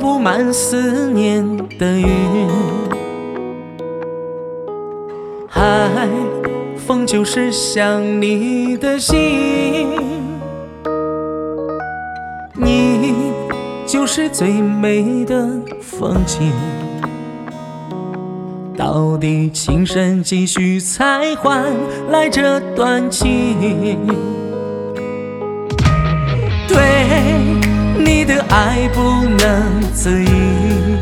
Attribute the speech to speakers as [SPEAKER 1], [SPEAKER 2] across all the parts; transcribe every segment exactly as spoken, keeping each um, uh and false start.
[SPEAKER 1] 布满思念的云。海风就是想你的心，你就是最美的风景。到底情深几许才换来这段情？对你的爱不能自已，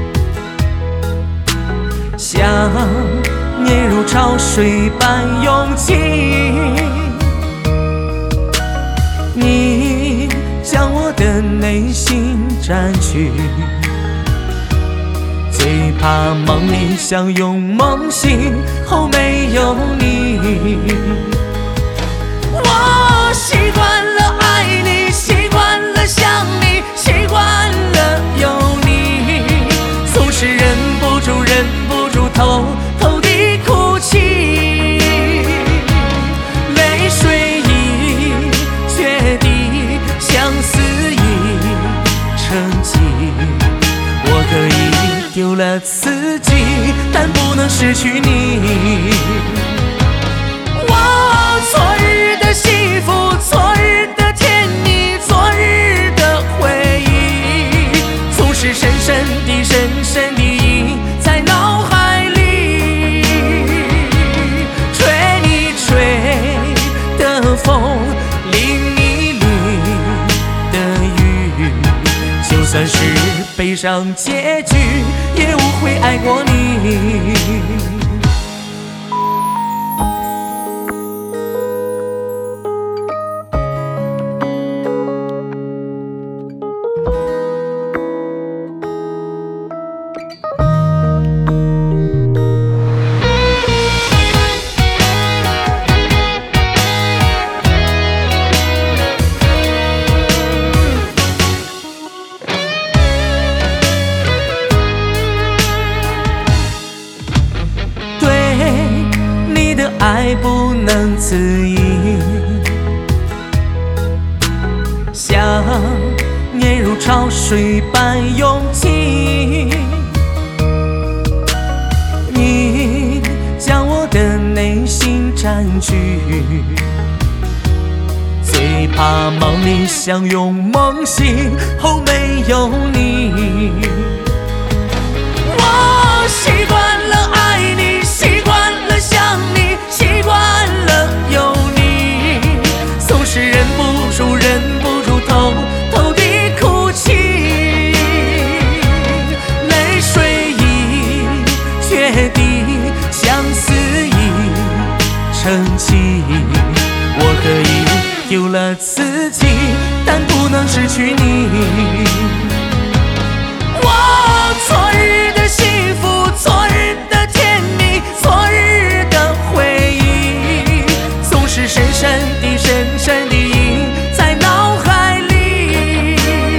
[SPEAKER 1] 想念如潮水般涌起。你将我的内心占据，最怕梦里相拥，梦醒后没有你。我习惯了爱你，习惯了想你，习惯了有你，总是忍不住忍不住偷偷地哭泣，泪水已决堤，相思已成疾。我可以丢了自己，但不能失去你。我昨日的幸福，昨日的甜蜜，昨日的回忆，总是深深地深深地印在脑海里。吹你吹的风，淋你淋的雨，就算是悲伤结局，也无悔爱过你。爱不能自已，想念如潮水般涌起。你将我的内心占据，最怕梦里相拥，梦醒后没有你。我习惯了爱你，习惯了想你，习惯了有你，总是忍不住忍不住偷偷地哭泣，泪水已决堤，相思已成疾。我可以丢了自己，但不能失去你。我昨日的幸福，昨日的甜蜜，昨日的回忆，总是深深地深深地印在脑海里。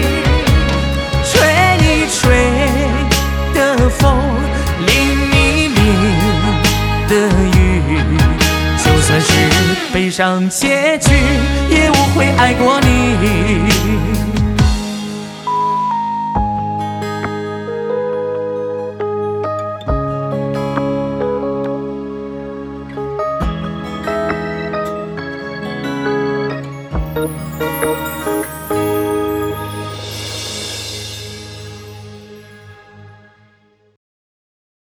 [SPEAKER 1] 吹你吹的风，淋你淋的雨，就算是悲伤结局，也无悔爱过你。